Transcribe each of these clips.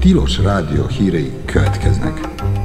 Tilos Rádió hírei következnek.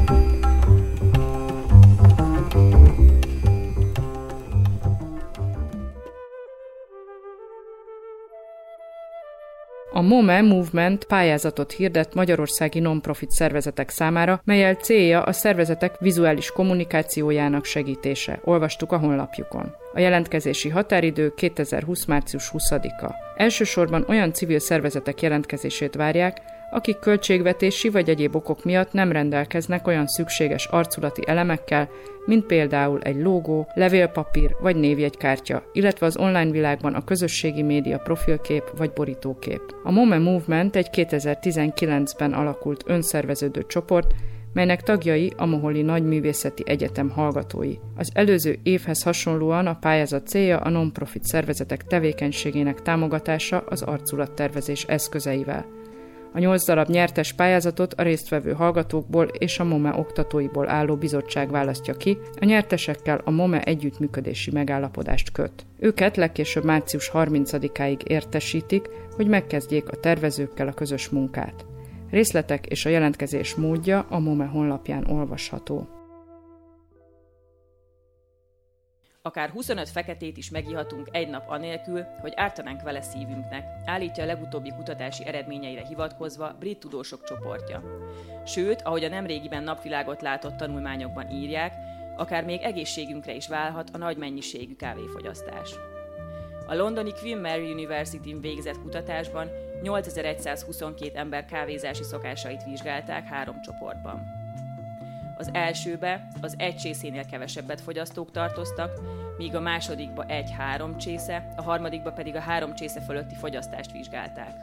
A MOME Movement pályázatot hirdet magyarországi non-profit szervezetek számára, mellyel célja a szervezetek vizuális kommunikációjának segítése. Olvastuk a honlapjukon. A jelentkezési határidő 2020. március 20-a. Elsősorban olyan civil szervezetek jelentkezését várják, akik költségvetési vagy egyéb okok miatt nem rendelkeznek olyan szükséges arculati elemekkel, mint például egy logó, levélpapír vagy névjegykártya, illetve az online világban a közösségi média profilkép vagy borítókép. A MOME Movement egy 2019-ben alakult önszerveződő csoport, melynek tagjai a Moholi Nagyművészeti Egyetem hallgatói. Az előző évhez hasonlóan a pályázat célja a non-profit szervezetek tevékenységének támogatása az arculattervezés eszközeivel. A 8 darab nyertes pályázatot a résztvevő hallgatókból és a MOME oktatóiból álló bizottság választja ki, a nyertesekkel a MOME együttműködési megállapodást köt. Őket legkésőbb március 30-áig értesítik, hogy megkezdjék a tervezőkkel a közös munkát. Részletek és a jelentkezés módja a MOME honlapján olvasható. Akár 25 feketét is megihatunk egy nap anélkül, hogy ártanánk vele szívünknek, állítja a legutóbbi kutatási eredményeire hivatkozva brit tudósok csoportja. Sőt, ahogy a nemrégiben napvilágot látott tanulmányokban írják, akár még egészségünkre is válhat a nagy mennyiségű kávéfogyasztás. A londoni Queen Mary University-n végzett kutatásban 8122 ember kávézási szokásait vizsgálták 3 csoportban. Az elsőbe az 1 csészénél kevesebbet fogyasztók tartoztak, míg a másodikba 1-3 csésze, a harmadikba pedig a 3 csésze fölötti fogyasztást vizsgálták.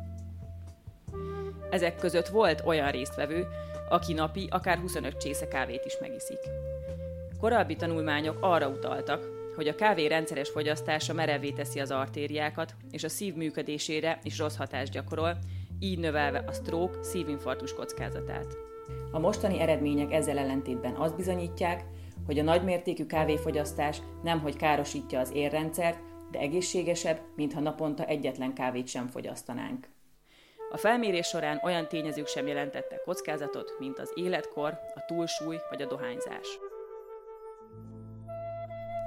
Ezek között volt olyan résztvevő, aki napi akár 25 csésze kávét is megiszik. Korábbi tanulmányok arra utaltak, hogy a kávé rendszeres fogyasztása merevvé teszi az artériákat, és a szív működésére is rossz hatást gyakorol, így növelve a stroke, szívinfarktus kockázatát. A mostani eredmények ezzel ellentétben azt bizonyítják, hogy a nagymértékű kávéfogyasztás nemhogy károsítja az érrendszert, de egészségesebb, mintha naponta egyetlen kávét sem fogyasztanánk. A felmérés során olyan tényezők sem jelentettek kockázatot, mint az életkor, a túlsúly vagy a dohányzás.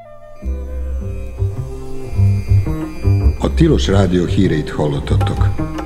A Tilos Rádió híreit hallottatok.